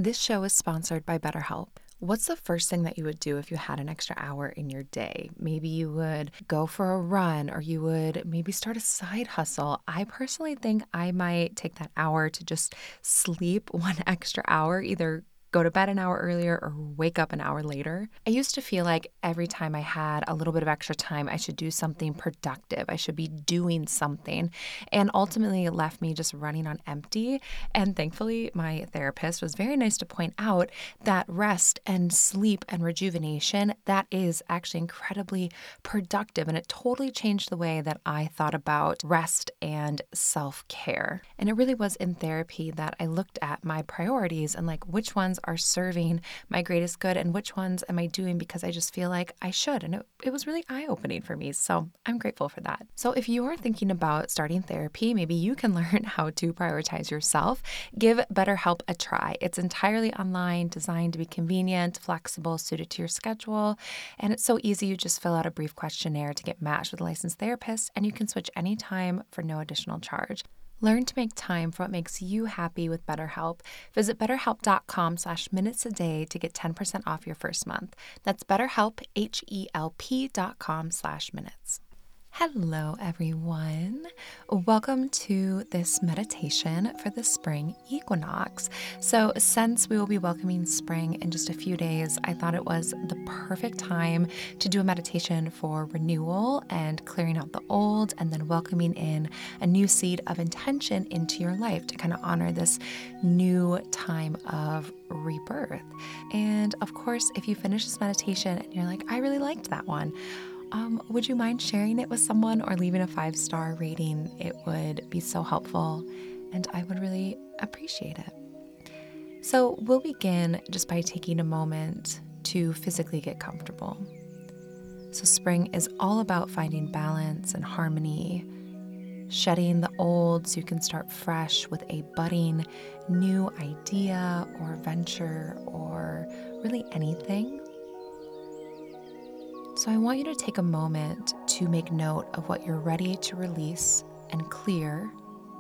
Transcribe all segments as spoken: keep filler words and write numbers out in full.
This show is sponsored by BetterHelp. What's the first thing that you would do if you had an extra hour in your day? Maybe you would go for a run, or you would maybe start a side hustle. I personally think I might take that hour to just sleep one extra hour, either go to bed an hour earlier or wake up an hour later. I used to feel like every time I had a little bit of extra time, I should do something productive. I should be doing something. And ultimately, it left me just running on empty. And thankfully, my therapist was very nice to point out that rest and sleep and rejuvenation, that is actually incredibly productive. And it totally changed the way that I thought about rest and self-care. And it really was in therapy that I looked at my priorities and like which ones are serving my greatest good and which ones am I doing because I just feel like I should. And it, it was really eye-opening for me. So I'm grateful for that. So if you are thinking about starting therapy, maybe you can learn how to prioritize yourself. Give BetterHelp a try. It's entirely online, designed to be convenient, flexible, suited to your schedule. And it's so easy. You just fill out a brief questionnaire to get matched with a licensed therapist, and you can switch anytime for no additional charge. Learn to make time for what makes you happy with BetterHelp. Visit betterhelp.com slash minutes a day to get ten percent off your first month. That's BetterHelp, H-E-L-P dot com slash minutes. Hello, everyone. Welcome to this meditation for the spring equinox. So since we will be welcoming spring in just a few days, I thought it was the perfect time to do a meditation for renewal and clearing out the old and then welcoming in a new seed of intention into your life to kind of honor this new time of rebirth. And of course, if you finish this meditation and you're like, I really liked that one, Um, would you mind sharing it with someone or leaving a five-star rating? It would be so helpful, and I would really appreciate it. So we'll begin just by taking a moment to physically get comfortable. So spring is all about finding balance and harmony, shedding the old so you can start fresh with a budding new idea or venture or really anything. So I want you to take a moment to make note of what you're ready to release and clear.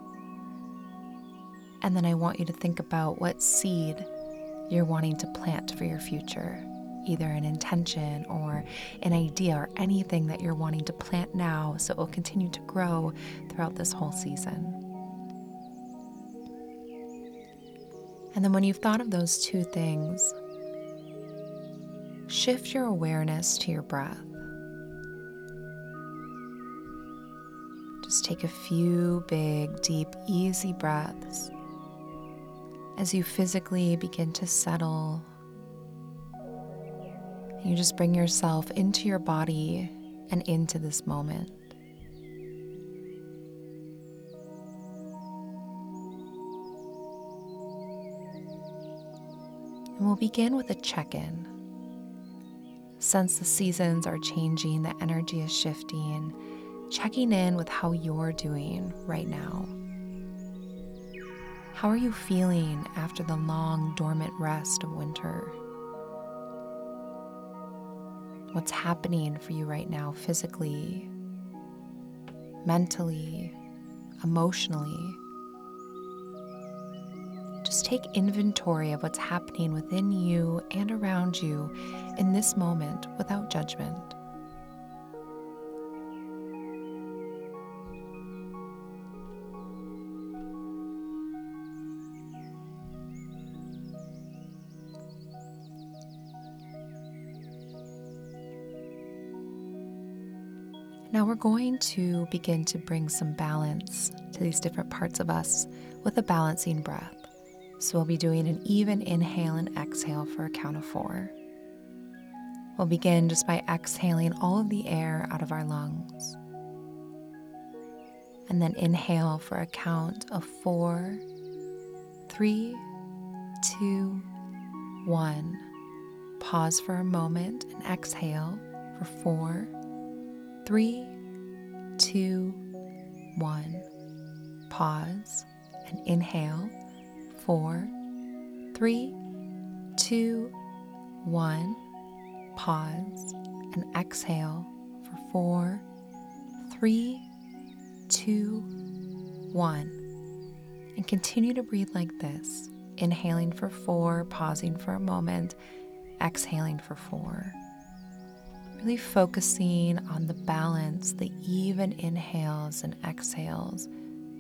And then I want you to think about what seed you're wanting to plant for your future, either an intention or an idea or anything that you're wanting to plant now so it will continue to grow throughout this whole season. And then when you've thought of those two things, shift your awareness to your breath. Just take a few big, deep, easy breaths as you physically begin to settle. You just bring yourself into your body and into this moment. And we'll begin with a check-in. Since the seasons are changing, the energy is shifting, checking in with how you're doing right now. How are you feeling after the long, dormant rest of winter? What's happening for you right now physically, mentally, emotionally? Just take inventory of what's happening within you and around you in this moment without judgment. Now we're going to begin to bring some balance to these different parts of us with a balancing breath. So we'll be doing an even inhale and exhale for a count of four. We'll begin just by exhaling all of the air out of our lungs. And then inhale for a count of four, three, two, one. Pause for a moment and exhale for four, three, two, one. Pause and inhale. Four, three, two, one. Pause and exhale for four, three, two, one. And continue to breathe like this Inhaling for four, pausing for a moment, exhaling for four. Really focusing on the balance, the even inhales and exhales.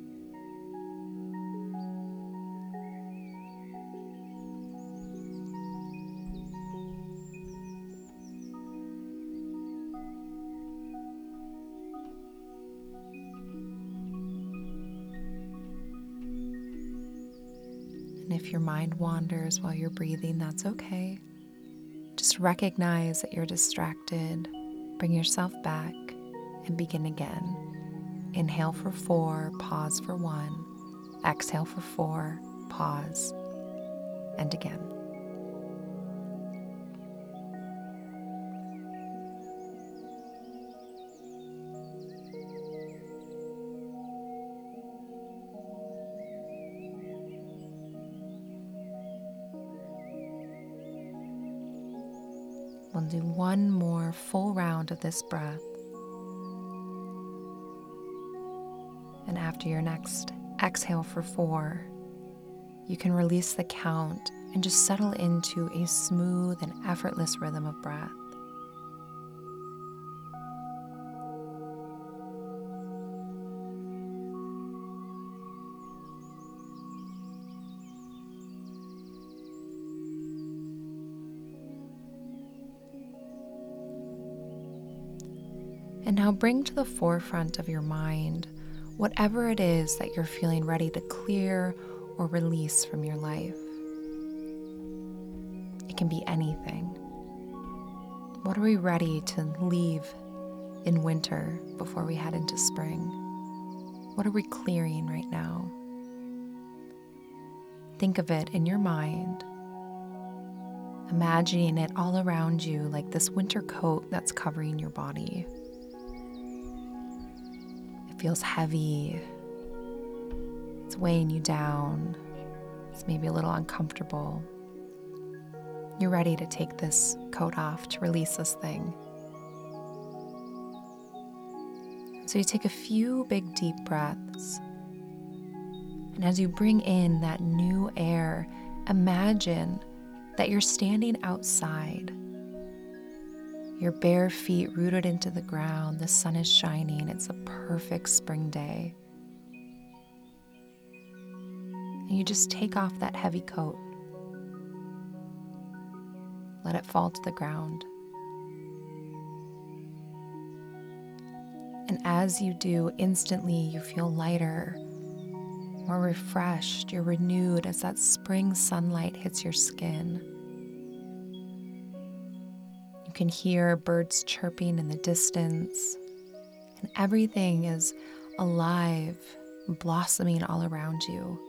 And if your mind wanders while you're breathing, that's okay. Just recognize that you're distracted. Bring yourself back and begin again. Inhale for four, pause for one. Exhale for four, pause, and again. We'll do one more full round of this breath. And after your next exhale for four, you can release the count and just settle into a smooth and effortless rhythm of breath. And now bring to the forefront of your mind whatever it is that you're feeling ready to clear or release from your life. It can be anything. What are we ready to leave in winter before we head into spring? What are we clearing right now? Think of it in your mind, imagining it all around you like this winter coat that's covering your body. It feels heavy, it's weighing you down, it's maybe a little uncomfortable. You're ready to take this coat off, to release this thing. So you take a few big deep breaths, and as you bring in that new air, imagine that you're standing outside. Your bare feet rooted into the ground, the sun is shining, it's a perfect spring day. And you just take off that heavy coat. Let it fall to the ground. And as you do, instantly you feel lighter, more refreshed, you're renewed as that spring sunlight hits your skin. You can hear birds chirping in the distance, and everything is alive, blossoming all around you.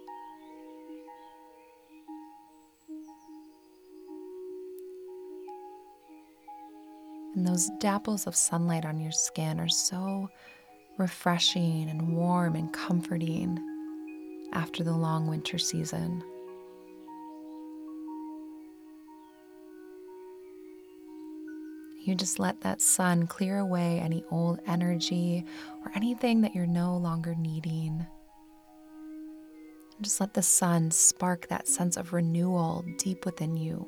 And those dapples of sunlight on your skin are so refreshing and warm and comforting after the long winter season. You just let that sun clear away any old energy or anything that you're no longer needing. Just let the sun spark that sense of renewal deep within you.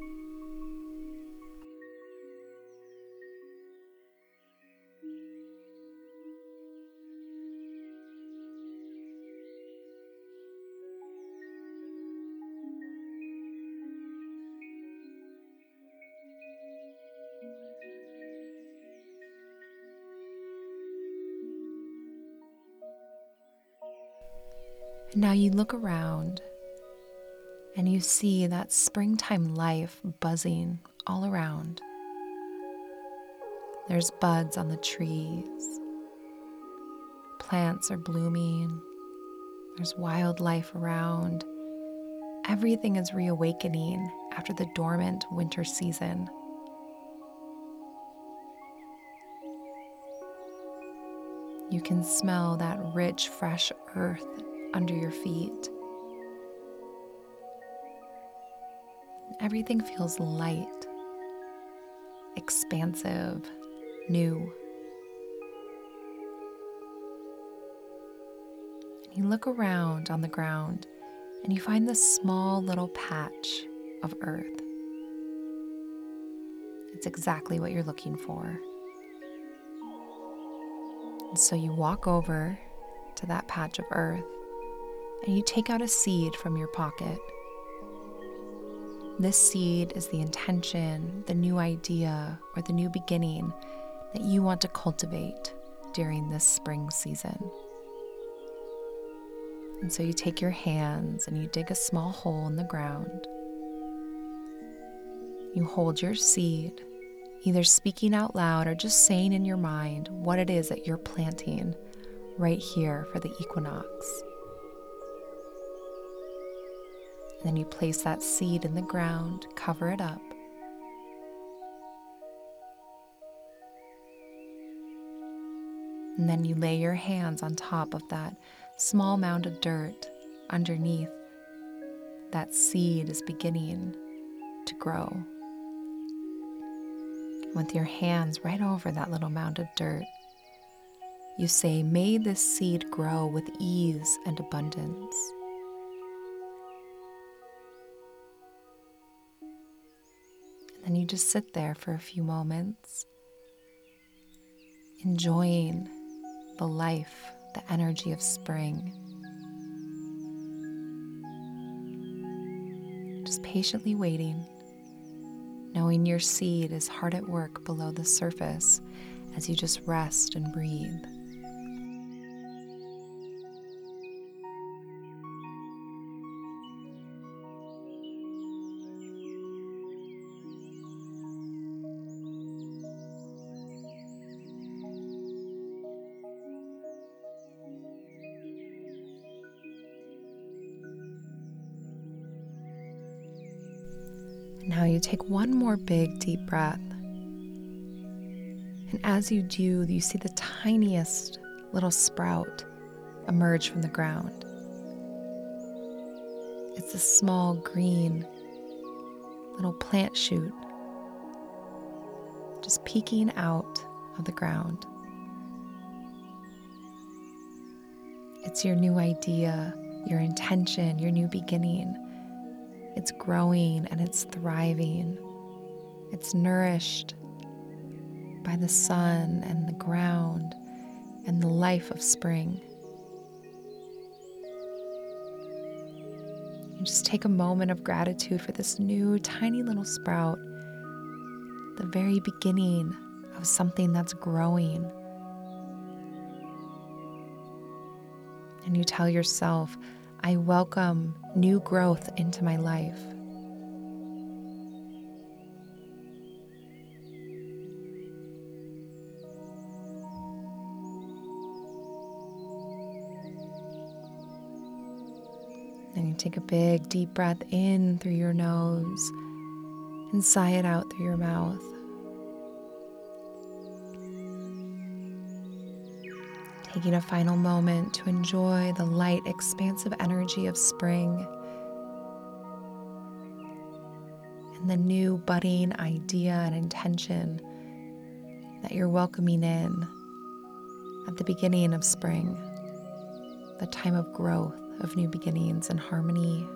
And now you look around and you see that springtime life buzzing all around. There's buds on the trees. Plants are blooming. There's wildlife around. Everything is reawakening after the dormant winter season. You can smell that rich, fresh earth under your feet. Everything feels light, expansive, new. You look around on the ground and you find this small little patch of earth. It's exactly what you're looking for. And so you walk over to that patch of earth and you take out a seed from your pocket. This seed is the intention, the new idea, or the new beginning that you want to cultivate during this spring season. And so you take your hands and you dig a small hole in the ground. You hold your seed, either speaking out loud or just saying in your mind what it is that you're planting right here for the equinox. And then you place that seed in the ground, cover it up. And then you lay your hands on top of that small mound of dirt underneath. That seed is beginning to grow. With your hands right over that little mound of dirt, you say, "May this seed grow with ease and abundance." And then you just sit there for a few moments, enjoying the life, the energy of spring. Just patiently waiting, knowing your seed is hard at work below the surface as you just rest and breathe. Now you take one more big deep breath. And as you do, you see the tiniest little sprout emerge from the ground. It's a small green little plant shoot just peeking out of the ground. It's your new idea, your intention, your new beginning. It's growing and it's thriving. It's nourished by the sun and the ground and the life of spring. You just take a moment of gratitude for this new tiny little sprout, the very beginning of something that's growing. And you tell yourself, "I welcome new growth into my life." Then you take a big deep breath in through your nose and sigh it out through your mouth. Taking a final moment to enjoy the light, expansive energy of spring and the new budding idea and intention that you're welcoming in at the beginning of spring, the time of growth, of new beginnings and harmony.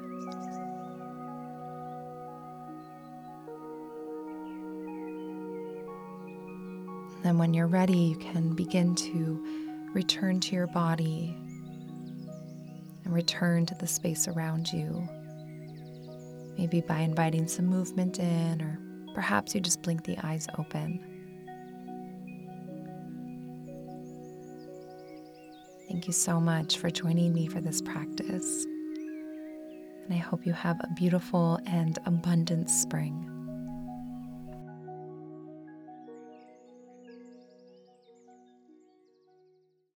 Then when you're ready, you can begin to return to your body and return to the space around you. Maybe by inviting some movement in, or perhaps you just blink the eyes open. Thank you so much for joining me for this practice. And I hope you have a beautiful and abundant spring.